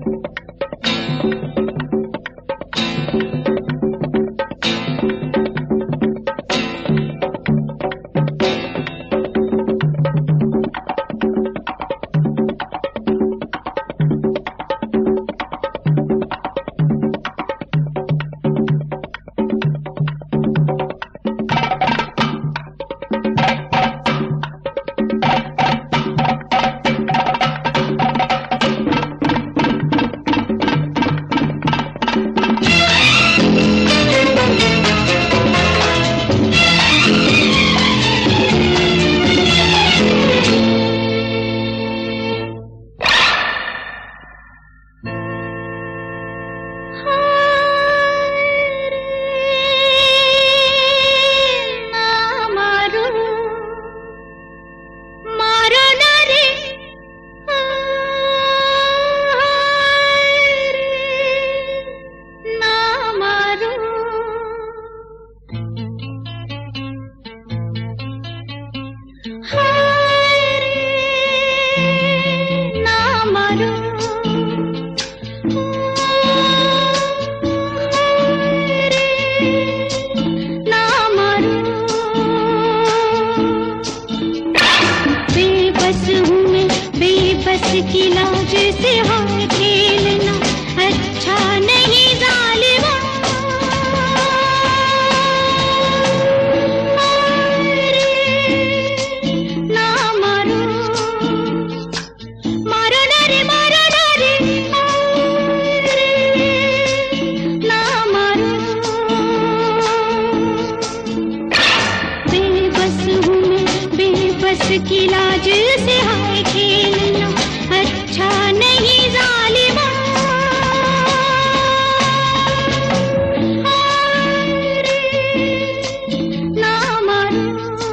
की लाज से हार खेलना अच्छा नहीं जालिमा। ना मारो मारो ना रे मारो ना रे ना मारो। बेबस हूँ मैं बेबस की लाज से हार खेलना अच्छा नहीं जालिमा। ना मारो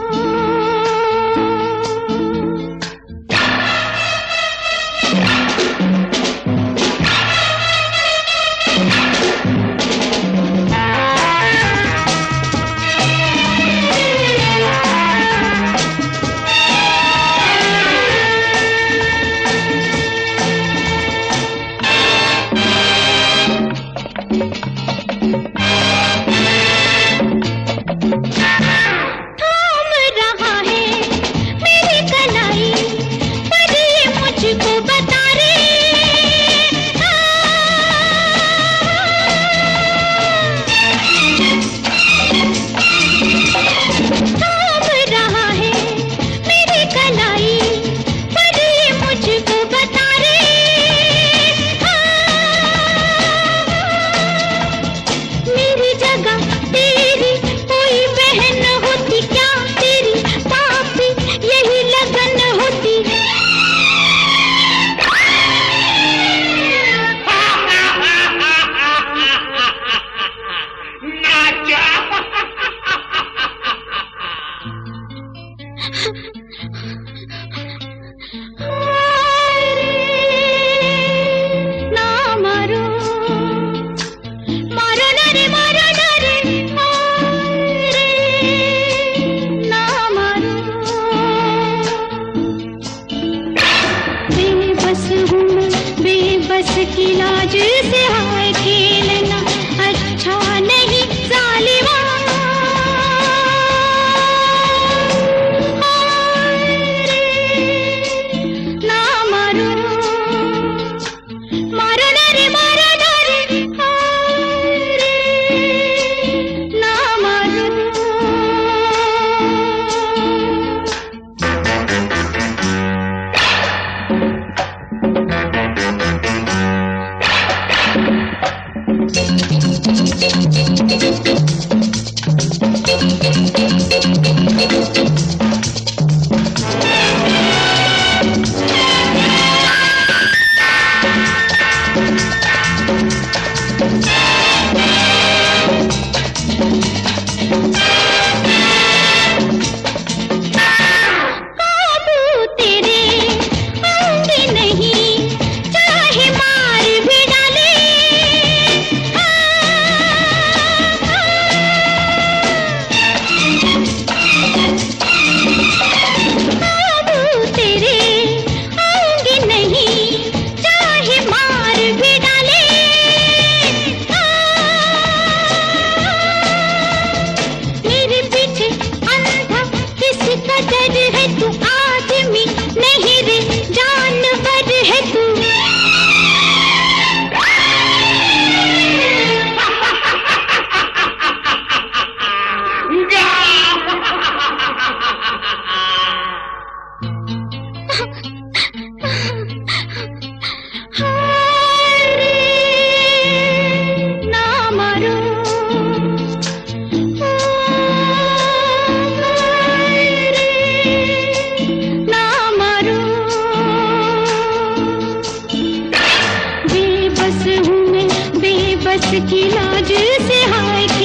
की लाज से हार खेलना अच्छा नहीं जालिमा। ना मारो मारो ना रे मारो ना रे ना मारो। मार भी डाले। मेरे पीछे अंधा किसका डर है, तू आदमी नहीं रे जानवर है तू। बेबस हूँ मैं, बेबस की लाज से हाय